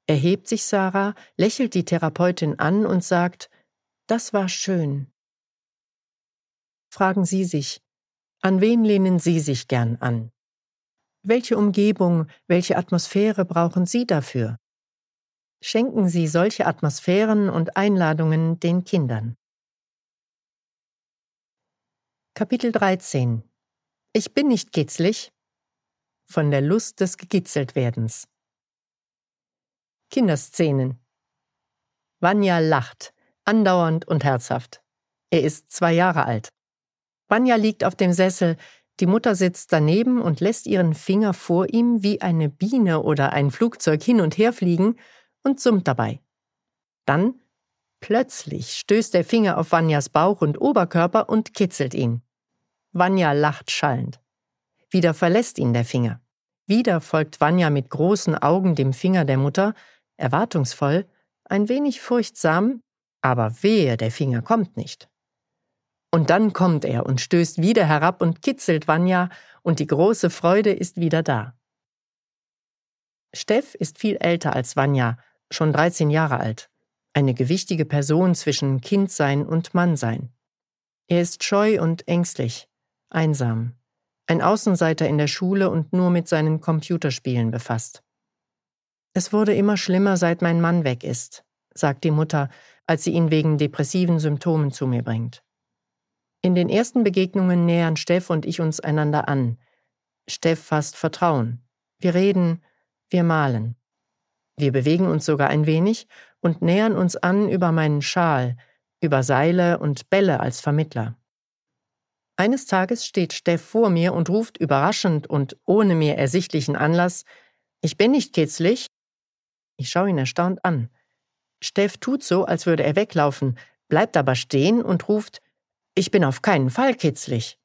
Erhebt sich Sarah, lächelt die Therapeutin an und sagt: Das war schön. Fragen Sie sich: An wen lehnen Sie sich gern an? Welche Umgebung, welche Atmosphäre brauchen Sie dafür? Schenken Sie solche Atmosphären und Einladungen den Kindern. Kapitel 13: Ich bin nicht kitzlig. Von der Lust des Gegitzeltwerdens. Kinderszenen. Vanya lacht, andauernd und herzhaft. Er ist 2 Jahre alt. Vanya liegt auf dem Sessel, die Mutter sitzt daneben und lässt ihren Finger vor ihm wie eine Biene oder ein Flugzeug hin und her fliegen und summt dabei. Dann, plötzlich, stößt der Finger auf Vanyas Bauch und Oberkörper und kitzelt ihn. Vanya lacht schallend. Wieder verlässt ihn der Finger. Wieder folgt Vanya mit großen Augen dem Finger der Mutter, erwartungsvoll, ein wenig furchtsam, aber wehe, der Finger kommt nicht. Und dann kommt er und stößt wieder herab und kitzelt Vanya, und die große Freude ist wieder da. Steff ist viel älter als Vanya, schon 13 Jahre alt. Eine gewichtige Person zwischen Kindsein und Mannsein. Er ist scheu und ängstlich, einsam. Ein Außenseiter in der Schule und nur mit seinen Computerspielen befasst. Es wurde immer schlimmer, seit mein Mann weg ist, sagt die Mutter, als sie ihn wegen depressiven Symptomen zu mir bringt. In den ersten Begegnungen nähern Steff und ich uns einander an. Steff fasst Vertrauen. Wir reden, wir malen. Wir bewegen uns sogar ein wenig und nähern uns an über meinen Schal, über Seile und Bälle als Vermittler. Eines Tages steht Steff vor mir und ruft überraschend und ohne mir ersichtlichen Anlass: Ich bin nicht kitzlig. Ich schaue ihn erstaunt an. Steff tut so, als würde er weglaufen, bleibt aber stehen und ruft: Ich bin auf keinen Fall kitzlig.